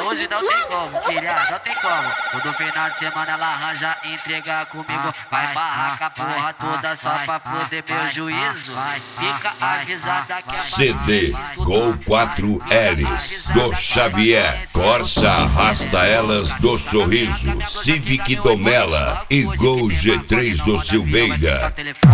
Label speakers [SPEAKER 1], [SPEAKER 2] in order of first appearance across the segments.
[SPEAKER 1] hoje não tem como, filha, não tem como. Todo final de semana ela arranja entregar comigo. Vai barraca a porra toda só pra foder meu juízo. Fica avisada que a
[SPEAKER 2] CD Gol 4 Ls do Xavier, Corsa Arrasta Elas do Sorriso, Civic Domela e Gol G3 do Silveira.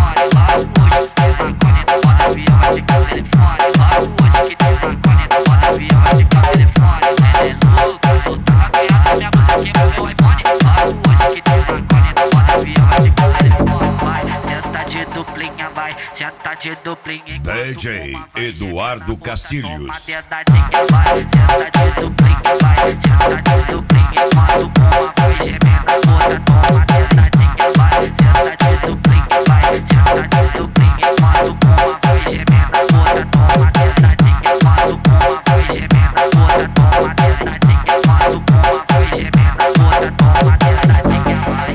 [SPEAKER 1] Senta de duplinha
[SPEAKER 2] DJ Eduardo Castilhos.
[SPEAKER 1] Senta de duplinha, vai. Senta de duplinha enquanto uma vai gemendo, a outra toma tentadinha, vai. Senta de duplinha, vai. Senta de duplinha enquanto uma vai gemendo, a outra toma tentadinha, enquanto uma vai gemendo, a outra toma tentadinha, enquanto uma vai gemendo, a outra toma tentadinha, vai.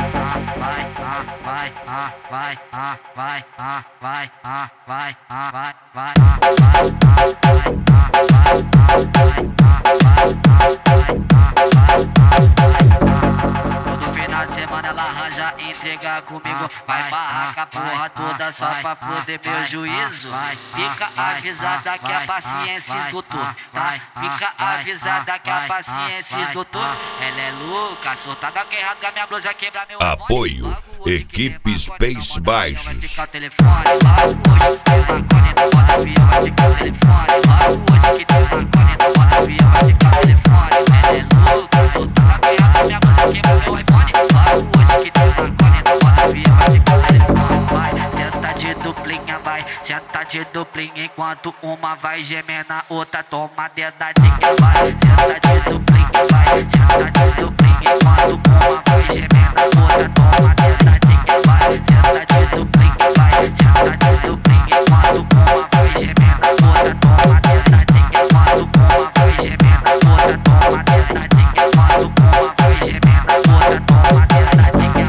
[SPEAKER 1] Todo final de semana ela arranja entregar comigo. Vai barraca a porra toda só pra foder meu juízo. Fica avisada que a paciência esgotou, tá? Fica avisada que a paciência esgotou. Ela é louca, soltada, quem rasga minha blusa quebra meu
[SPEAKER 2] Apoio Equipe Space Baixos.
[SPEAKER 1] Fica o telefone logo hoje, na caneta bota avião, vai ficar o telefone logo hoje, que tem na caneta bota avião, vai ficar o telefone. Ela é louca, soltada, quem rasga minha blusa quebra meu iPhone. Logo hoje que tem na caneta bota avião, vai ficar o telefone. Vai, senta de duplinha, vai. Senta de duplinha enquanto uma vai gemendo, a outra toma dedadinha, vai. Senta de duplinha, vai. Senta de duplinha enquanto uma vai gemendo, a outra toma dedadinha, vai. Senta de duplinha, vai. Senta de duplinha enquanto uma vai gemendo, a outra toma dedadinha, enquanto uma vai gemendo, a outra toma dedadinha, enquanto uma vai gemendo, a outra toma dedadinha,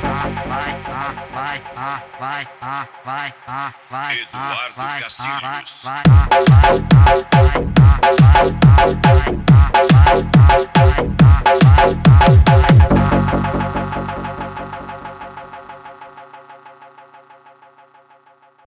[SPEAKER 1] vai.
[SPEAKER 2] Eduardo Castilhos.
[SPEAKER 1] Vai.